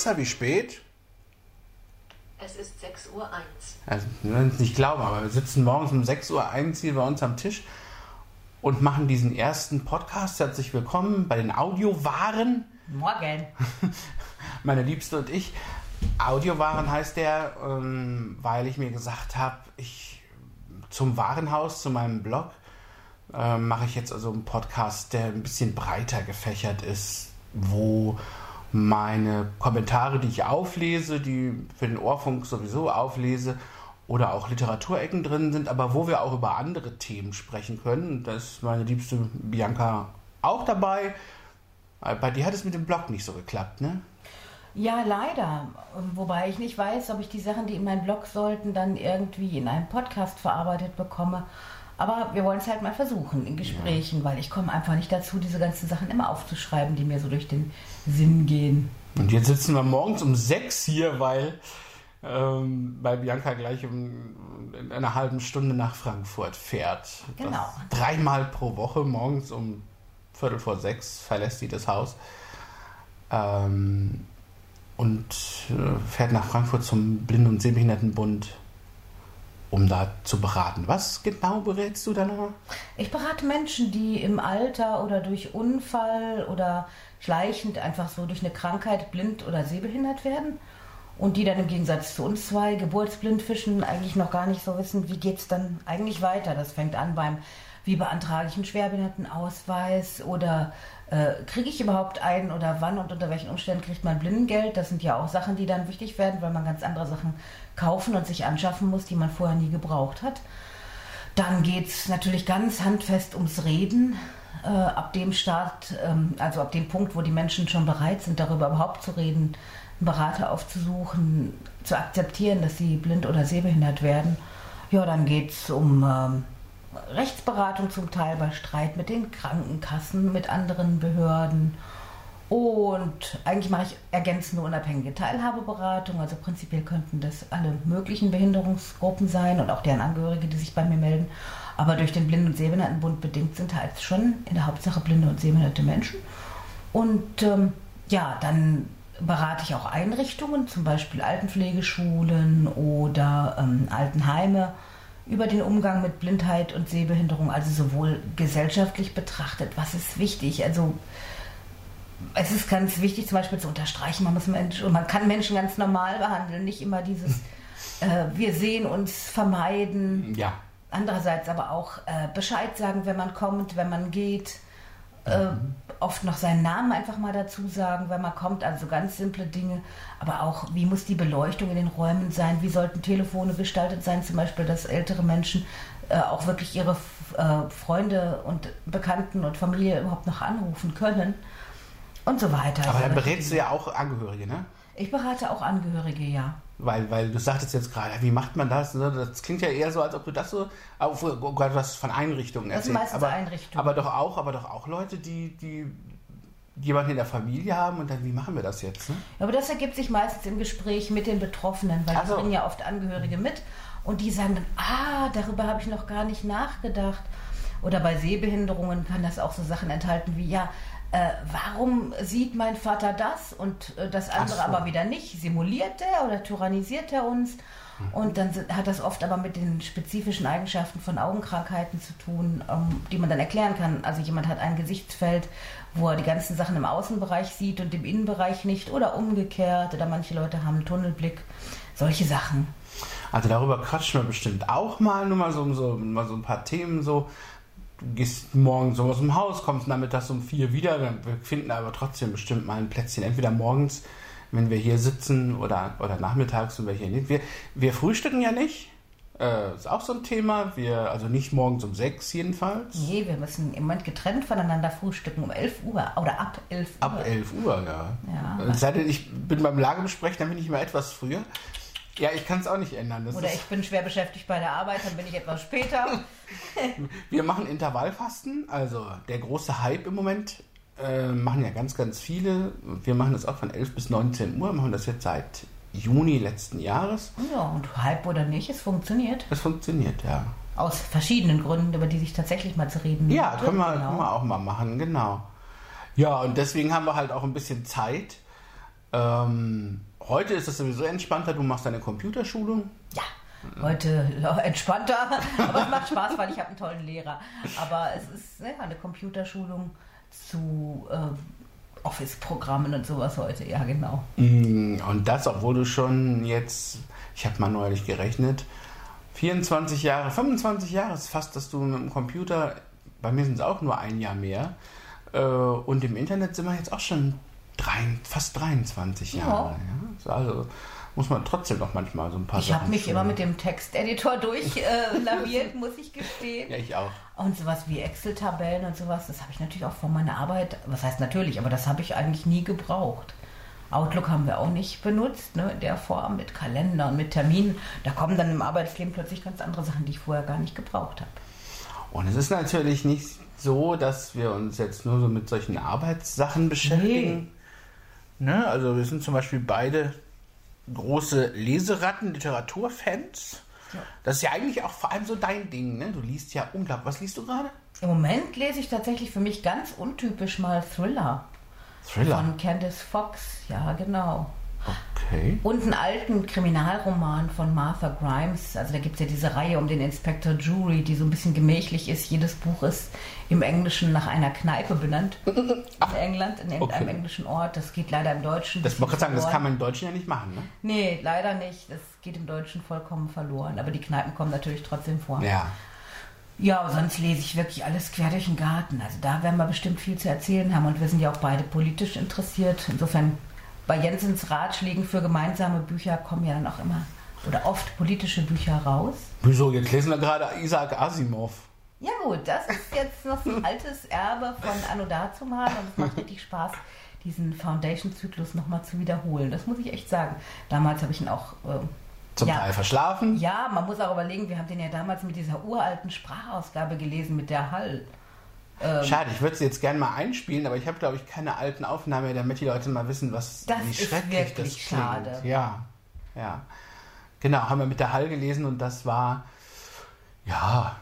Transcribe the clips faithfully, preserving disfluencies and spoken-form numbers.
Alexa, wie spät? Es ist sechs Uhr eins. Also, wir werden es nicht glauben, aber wir sitzen morgens um sechs Uhr eins hier bei uns am Tisch und machen diesen ersten Podcast. Herzlich willkommen bei den Audiowaren. Morgen. Meine Liebste und ich. Audiowaren heißt der, ähm, weil ich mir gesagt habe, ich zum Warenhaus, zu meinem Blog, äh, mache ich jetzt also einen Podcast, der ein bisschen breiter gefächert ist, wo meine Kommentare, die ich auflese, die für den Ohrfunk sowieso auflese, oder auch Literaturecken drin sind, aber wo wir auch über andere Themen sprechen können. Da ist meine liebste Bianca auch dabei. Bei dir hat es mit dem Blog nicht so geklappt, ne? Ja, leider. Wobei ich nicht weiß, ob ich die Sachen, die in meinem Blog sollten, dann irgendwie in einem Podcast verarbeitet bekomme. Aber wir wollen es halt mal versuchen in Gesprächen, ja. Weil ich komme einfach nicht dazu, diese ganzen Sachen immer aufzuschreiben, die mir so durch den Sinn gehen. Und jetzt sitzen wir morgens um sechs hier, weil, ähm, weil Bianca gleich um, in einer halben Stunde nach Frankfurt fährt. Genau. Das dreimal pro Woche morgens um Viertel vor sechs verlässt sie das Haus. Ähm, und äh, fährt nach Frankfurt zum Blinden- und Sehbehindertenbund, um da zu beraten. Was genau berätst du da noch? Ich berate Menschen, die im Alter oder durch Unfall oder schleichend einfach so durch eine Krankheit blind oder sehbehindert werden und die dann im Gegensatz zu uns zwei Geburtsblindfischen eigentlich noch gar nicht so wissen, wie geht es dann eigentlich weiter. Das fängt an beim, wie beantrage ich einen Schwerbehindertenausweis oder äh, kriege ich überhaupt einen oder wann und unter welchen Umständen kriegt man Blindengeld. Das sind ja auch Sachen, die dann wichtig werden, weil man ganz andere Sachen kaufen und sich anschaffen muss, die man vorher nie gebraucht hat. Dann geht es natürlich ganz handfest ums Reden. Äh, ab dem Start, ähm, also ab dem Punkt, wo die Menschen schon bereit sind, darüber überhaupt zu reden, einen Berater aufzusuchen, zu akzeptieren, dass sie blind oder sehbehindert werden. Ja, dann geht es um ähm, Rechtsberatung zum Teil bei Streit mit den Krankenkassen, mit anderen Behörden. Und eigentlich mache ich ergänzende unabhängige Teilhabeberatung. Also prinzipiell könnten das alle möglichen Behinderungsgruppen sein und auch deren Angehörige, die sich bei mir melden. Aber durch den Blinden- und Sehbehindertenbund bedingt sind halt schon in der Hauptsache blinde und sehbehinderte Menschen. Und ähm, ja, dann berate ich auch Einrichtungen, zum Beispiel Altenpflegeschulen oder ähm, Altenheime, über den Umgang mit Blindheit und Sehbehinderung, also sowohl gesellschaftlich betrachtet, was ist wichtig, also es ist ganz wichtig zum Beispiel zu unterstreichen, man muss Menschen, man kann Menschen ganz normal behandeln, nicht immer dieses äh, wir sehen uns vermeiden, ja. Andererseits aber auch äh, Bescheid sagen, wenn man kommt, wenn man geht, äh, mhm. oft noch seinen Namen einfach mal dazu sagen, wenn man kommt, also ganz simple Dinge, aber auch, wie muss die Beleuchtung in den Räumen sein, wie sollten Telefone gestaltet sein, zum Beispiel, dass ältere Menschen äh, auch wirklich ihre äh, Freunde und Bekannten und Familie überhaupt noch anrufen können und so weiter. Aber dann berätst du ja auch Angehörige, ne? Ich berate auch Angehörige, ja. Weil, weil du sagtest jetzt gerade, wie macht man das? Das klingt ja eher so, als ob du das so, oh Gott, was von Einrichtungen erzählst. Das sind meistens aber, Einrichtungen. Aber doch auch, aber doch auch Leute, die, die jemanden in der Familie haben und dann, wie machen wir das jetzt? Ne? Ja, aber das ergibt sich meistens im Gespräch mit den Betroffenen, weil also, die bringen ja oft Angehörige mit und die sagen dann, ah, darüber habe ich noch gar nicht nachgedacht. Oder bei Sehbehinderungen kann das auch so Sachen enthalten wie, ja, Äh, warum sieht mein Vater das und äh, das andere so. aber wieder nicht? Simuliert er oder tyrannisiert er uns? Mhm. Und dann sind, hat das oft aber mit den spezifischen Eigenschaften von Augenkrankheiten zu tun, ähm, die man dann erklären kann. Also jemand hat ein Gesichtsfeld, wo er die ganzen Sachen im Außenbereich sieht und im Innenbereich nicht oder umgekehrt. Oder manche Leute haben einen Tunnelblick. Solche Sachen. Also darüber quatschen wir bestimmt auch mal, nur mal so, so, mal so ein paar Themen so. Du gehst morgens so aus dem Haus, kommst nachmittags um vier wieder, wir finden aber trotzdem bestimmt mal ein Plätzchen, entweder morgens, wenn wir hier sitzen, oder, oder nachmittags, wenn wir hier nicht. Wir, wir frühstücken ja nicht, äh, ist auch so ein Thema, wir, also nicht morgens um sechs jedenfalls. Nee, wir müssen im Moment getrennt voneinander frühstücken um elf Uhr oder ab elf Uhr. Ab elf Uhr, ja. ja. Sei denn, ich bin beim Lagebesprech, dann bin ich mal etwas früher. Ja, ich kann es auch nicht ändern. Das Oder ist ich bin schwer beschäftigt bei der Arbeit, dann bin ich etwas später. Wir machen Intervallfasten, also der große Hype im Moment, äh, machen ja ganz, ganz viele. Wir machen das auch von elf bis neunzehn Uhr, machen das jetzt seit Juni letzten Jahres. Ja, und Hype oder nicht, es funktioniert. Es funktioniert, ja. Aus verschiedenen Gründen, über die sich tatsächlich mal zu reden Ja, können wir, genau. können wir auch mal machen, genau. Ja, und deswegen haben wir halt auch ein bisschen Zeit. Ähm, heute ist es sowieso entspannter, du machst deine Computerschulung. Ja, heute ja, entspannter, aber es macht Spaß, weil ich habe einen tollen Lehrer. Aber es ist ja, eine Computerschulung zu äh, Office-Programmen und sowas heute, ja genau. Und das, obwohl du schon jetzt, ich habe mal neulich gerechnet, vierundzwanzig Jahre, fünfundzwanzig Jahre ist fast, dass du mit dem Computer, bei mir sind es auch nur ein Jahr mehr, äh, und im Internet sind wir jetzt auch schon drei, fast dreiundzwanzig Jahre. Ja. Also muss man trotzdem noch manchmal so ein paar Ich Sachen habe mich schulen. immer mit dem Texteditor durchlaviert, äh, muss ich gestehen. Ja, ich auch. Und sowas wie Excel-Tabellen und sowas, das habe ich natürlich auch von meiner Arbeit, was heißt natürlich, aber das habe ich eigentlich nie gebraucht. Outlook haben wir auch nicht benutzt, ne, in der Form mit Kalender und mit Terminen. Da kommen dann im Arbeitsleben plötzlich ganz andere Sachen, die ich vorher gar nicht gebraucht habe. Und es ist natürlich nicht so, dass wir uns jetzt nur so mit solchen Arbeitssachen beschäftigen. Nee. Ne? Also wir sind zum Beispiel beide große Leseratten, Literaturfans. Ja. Das ist ja eigentlich auch vor allem so dein Ding, ne? Du liest ja unglaublich. Was liest du gerade? Im Moment lese ich tatsächlich für mich ganz untypisch mal Thriller. Thriller? Von Candice Fox, ja genau. Okay. Und einen alten Kriminalroman von Martha Grimes. Also da gibt es ja diese Reihe um den Inspektor Jury, die so ein bisschen gemächlich ist. Jedes Buch ist im Englischen nach einer Kneipe benannt. In England, in irgendeinem Okay. englischen Ort. Das geht leider im Deutschen. Das wollte ich sagen, das verloren. kann man im Deutschen ja nicht machen, ne? Nee, leider nicht. Das geht im Deutschen vollkommen verloren. Aber die Kneipen kommen natürlich trotzdem vor. Ja. Ja, sonst lese ich wirklich alles quer durch den Garten. Also da werden wir bestimmt viel zu erzählen haben. Und wir sind ja auch beide politisch interessiert. Insofern bei Jensens Ratschlägen für gemeinsame Bücher kommen ja dann auch immer oder oft politische Bücher raus. Wieso? Jetzt lesen wir gerade Isaac Asimov. Ja gut, das ist jetzt noch ein altes Erbe von Anno Dazumal und es macht richtig Spaß, diesen Foundation-Zyklus nochmal zu wiederholen. Das muss ich echt sagen. Damals habe ich ihn auch... Äh, Zum ja, Teil verschlafen. Ja, man muss auch überlegen, wir haben den ja damals mit dieser uralten Sprachausgabe gelesen, mit der Hall. Ähm, Schade, ich würde sie jetzt gerne mal einspielen, aber ich habe, glaube ich, keine alten Aufnahmen mehr, damit die Leute mal wissen, was Das wie ist schrecklich wirklich das klingt. schade. Ja, ja. Genau, haben wir mit der Hall gelesen und das war, ja,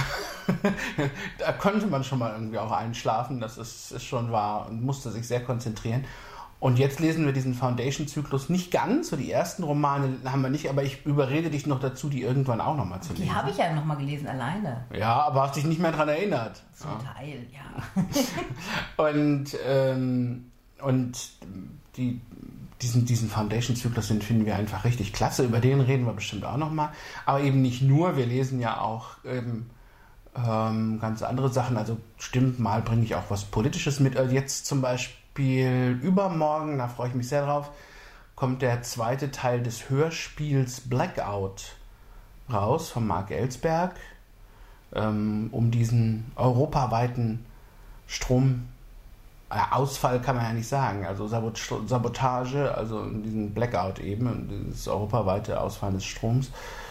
da konnte man schon mal irgendwie auch einschlafen, das ist, ist schon wahr und musste sich sehr konzentrieren. Und jetzt lesen wir diesen Foundation-Zyklus nicht ganz, so die ersten Romane haben wir nicht, aber ich überrede dich noch dazu, die irgendwann auch nochmal zu lesen. Die habe ich ja nochmal gelesen, alleine. Ja, aber hast dich nicht mehr daran erinnert. Zum Ja. Teil, ja. Und, ähm, und die, diesen, diesen Foundation-Zyklus, den finden wir einfach richtig klasse. Über den reden wir bestimmt auch nochmal. Aber eben nicht nur, wir lesen ja auch ähm, ähm, ganz andere Sachen. Also stimmt, mal bringe ich auch was Politisches mit. Also jetzt zum Beispiel übermorgen, da freue ich mich sehr drauf, kommt der zweite Teil des Hörspiels Blackout raus von Mark Ellsberg, ähm, um diesen europaweiten Strom, äh, Ausfall kann man ja nicht sagen, also Sabot- Sabotage, also diesen Blackout eben, das europaweite Ausfallen des Stroms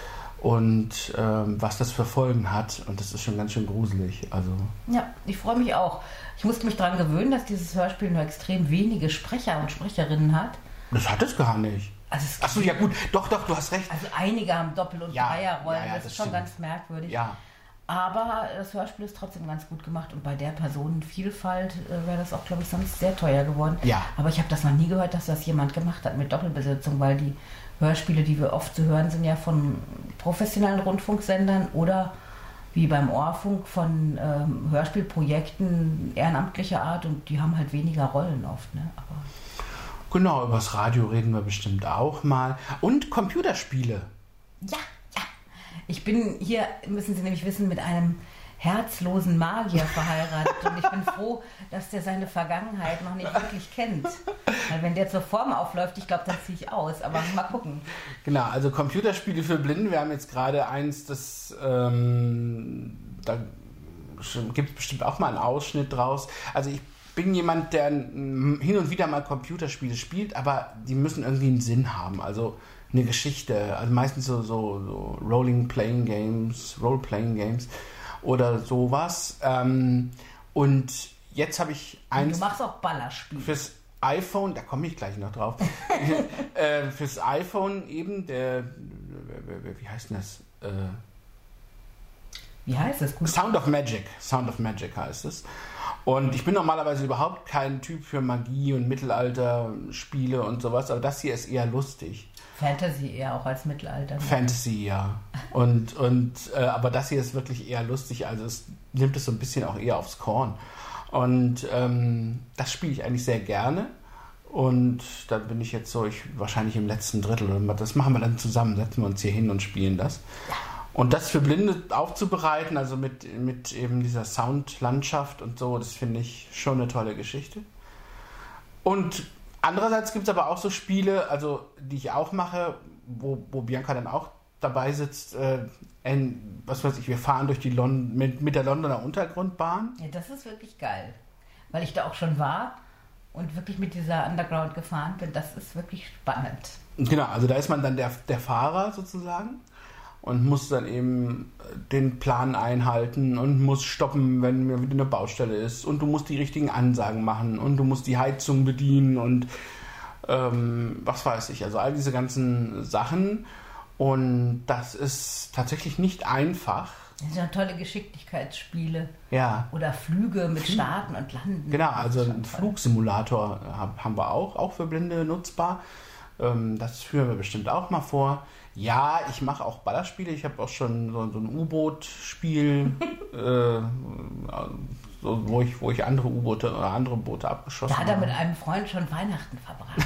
und ähm, was das für Folgen hat, und das ist schon ganz schön gruselig. Also Ja, ich freue mich auch. Ich musste mich daran gewöhnen, dass dieses Hörspiel nur extrem wenige Sprecher und Sprecherinnen hat. das hat es gar nicht. Also es Achso, ja gut, doch, doch, du hast recht. Also einige haben Doppel- und Ja, Dreierrollen, ja, ja, das das ist schon stimmt. ganz merkwürdig. Ja, Aber das Hörspiel ist trotzdem ganz gut gemacht und bei der Personenvielfalt äh, wäre das auch, glaube ich, sonst sehr teuer geworden. Ja. Aber ich habe das noch nie gehört, dass das jemand gemacht hat mit Doppelbesetzung, weil die Hörspiele, die wir oft zu hören, sind ja von professionellen Rundfunksendern oder wie beim Ohrfunk von ähm, Hörspielprojekten ehrenamtlicher Art und die haben halt weniger Rollen oft. Ne? Aber genau, über das Radio reden wir bestimmt auch mal. Und Computerspiele. ja, ja. Ich bin hier, müssen Sie nämlich wissen, mit einem herzlosen Magier verheiratet und ich bin froh, dass der seine Vergangenheit noch nicht wirklich kennt. Weil wenn der zur Form aufläuft, ich glaube, dann ziehe ich aus. Aber mal gucken. Genau, also Computerspiele für Blinde. Wir haben jetzt gerade eins, das ähm, da gibt es bestimmt auch mal einen Ausschnitt draus. Also ich bin jemand, der mm, hin und wieder mal Computerspiele spielt, aber die müssen irgendwie einen Sinn haben. Also eine Geschichte. Also meistens so, so, so Rolling-Playing Games, Role-Playing Games oder sowas. Ähm, und jetzt habe ich Und eins du machst auch Ballerspiele. fürs iPhone, da komme ich gleich noch drauf, äh, fürs iPhone eben, der, wie heißt denn das? Äh, Wie heißt es? Gut. Sound of Magic. Sound of Magic heißt es. Und ich bin normalerweise überhaupt kein Typ für Magie und Mittelalter-Spiele und sowas, aber das hier ist eher lustig. Fantasy eher auch als Mittelalter. Ne? Fantasy, ja. Und, und, äh, aber das hier ist wirklich eher lustig, also es nimmt es so ein bisschen auch eher aufs Korn. Und ähm, das spiele ich eigentlich sehr gerne. Und da bin ich jetzt so, ich wahrscheinlich im letzten Drittel. Das machen wir dann zusammen, setzen wir uns hier hin und spielen das. Und das für Blinde aufzubereiten, also mit, mit eben dieser Soundlandschaft und so, das finde ich schon eine tolle Geschichte. Und andererseits gibt es aber auch so Spiele, also die ich auch mache, wo, wo Bianca dann auch dabei sitzt, äh, ein, was weiß ich, wir fahren durch die Lon- mit, mit der Londoner Untergrundbahn. Ja, das ist wirklich geil, weil ich da auch schon war und wirklich mit dieser Underground gefahren bin. Das ist wirklich spannend. Genau, also da ist man dann der, der Fahrer sozusagen und muss dann eben den Plan einhalten und muss stoppen, wenn mir wieder eine Baustelle ist, und du musst die richtigen Ansagen machen und du musst die Heizung bedienen und ähm, was weiß ich, also all diese ganzen Sachen, und das ist tatsächlich nicht einfach. Das sind ja tolle Geschicklichkeitsspiele. Ja. Oder Flüge mit Starten und Landen. Genau, also einen toll. Flugsimulator haben wir auch, auch für Blinde nutzbar. Das führen wir bestimmt auch mal vor. Ja, ich mache auch Ballerspiele. Ich habe auch schon so, so ein U-Boot-Spiel, äh, so, wo, ich, wo ich andere U-Boote oder andere Boote abgeschossen Da habe. hat er mit einem Freund schon Weihnachten verbracht.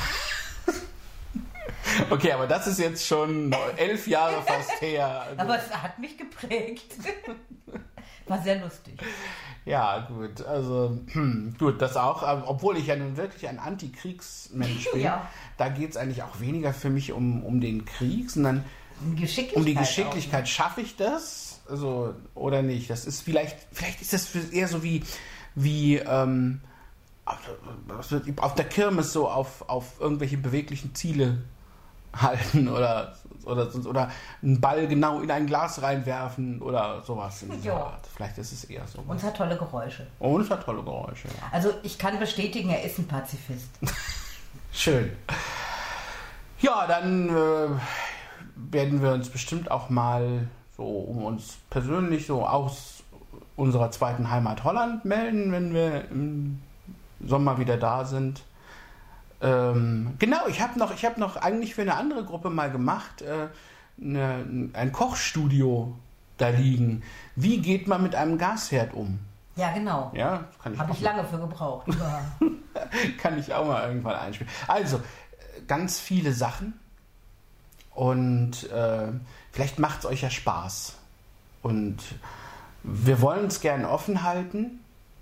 Okay, aber das ist jetzt schon elf Jahre fast her. Also, Aber es hat mich geprägt. War sehr lustig. ja, gut, also hm, gut, das auch, obwohl ich ja nun wirklich ein Antikriegsmensch bin, Ja. da geht es eigentlich auch weniger für mich um, um den Krieg, sondern Geschicklichkeit um die auch, Geschicklichkeit. ne? Schaffe ich das? Also, oder nicht? Das ist vielleicht, vielleicht ist das für- eher so wie, wie ähm, auf, auf der Kirmes so auf, auf irgendwelche beweglichen Ziele halten oder, oder, oder einen Ball genau in ein Glas reinwerfen oder sowas in dieser Ja. Art. Vielleicht ist es eher so. Und es hat tolle Geräusche. Und es hat tolle Geräusche. Ja. Also ich kann bestätigen, er ist ein Pazifist. Schön. Ja, dann äh, werden wir uns bestimmt auch mal so um uns persönlich so aus unserer zweiten Heimat Holland melden, wenn wir im Sommer wieder da sind. Ähm, genau, ich habe noch, ich habe noch eigentlich für eine andere Gruppe mal gemacht, äh, eine, ein Kochstudio da liegen. Wie geht man mit einem Gasherd um? Ja, genau. Ja, kann ich Habe auch ich mal- lange für gebraucht. Ja. kann ich auch mal irgendwann einspielen. Also, äh, ganz viele Sachen, und äh, vielleicht macht es euch ja Spaß. Und wir wollen es gern offen halten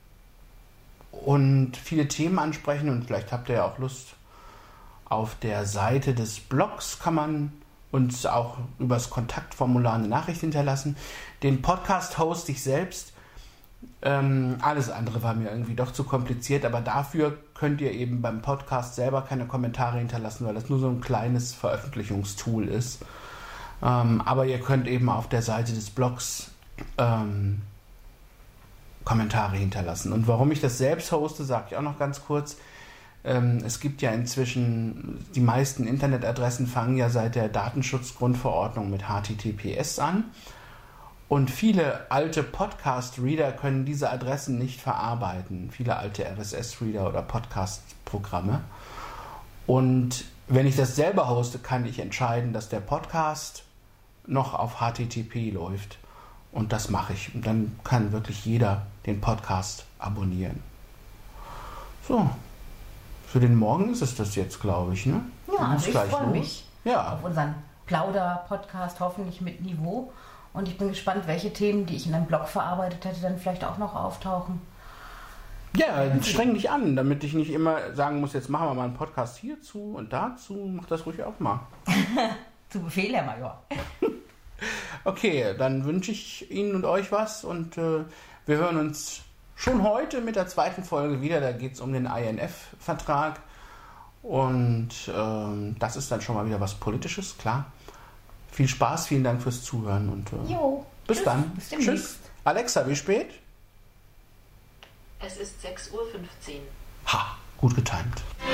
und viele Themen ansprechen, und vielleicht habt ihr ja auch Lust. Auf der Seite des Blogs kann man uns auch über das Kontaktformular eine Nachricht hinterlassen. Den Podcast hoste ich selbst. Ähm, alles andere war mir irgendwie doch zu kompliziert, aber dafür könnt ihr eben beim Podcast selber keine Kommentare hinterlassen, weil das nur so ein kleines Veröffentlichungstool ist. Ähm, aber ihr könnt eben auf der Seite des Blogs ähm, Kommentare hinterlassen. Und warum ich das selbst hoste, sage ich auch noch ganz kurz. Ähm, es gibt ja inzwischen, die meisten Internetadressen fangen ja seit der Datenschutzgrundverordnung mit H T T P S an. Und viele alte Podcast-Reader können diese Adressen nicht verarbeiten. Viele alte R S S-Reader oder Podcast-Programme. Und wenn ich das selber hoste, kann ich entscheiden, dass der Podcast noch auf H T T P läuft. Und das mache ich. Und dann kann wirklich jeder den Podcast abonnieren. So, für den Morgen ist es das jetzt, glaube ich. Ne? Ja, Dann also geht's ich gleich freue los. mich Ja. auf unseren Plauder-Podcast, hoffentlich mit Niveau. Und ich bin gespannt, welche Themen, die ich in einem Blog verarbeitet hätte, dann vielleicht auch noch auftauchen. Ja, streng dich an, damit ich nicht immer sagen muss, jetzt machen wir mal einen Podcast hierzu und dazu. Mach das ruhig auch mal. Zu Befehl, Herr Major. Okay, dann wünsche ich Ihnen und euch was, und äh, wir hören uns schon heute mit der zweiten Folge wieder. Da geht es um den I N F-Vertrag, und ähm, das ist dann schon mal wieder was Politisches, klar. Viel Spaß, vielen Dank fürs Zuhören, und äh, Jo. bis Tschüss, dann. bis demnächst. Tschüss. Alexa, wie spät? Es ist sechs Uhr fünfzehn. Ha, gut getimt.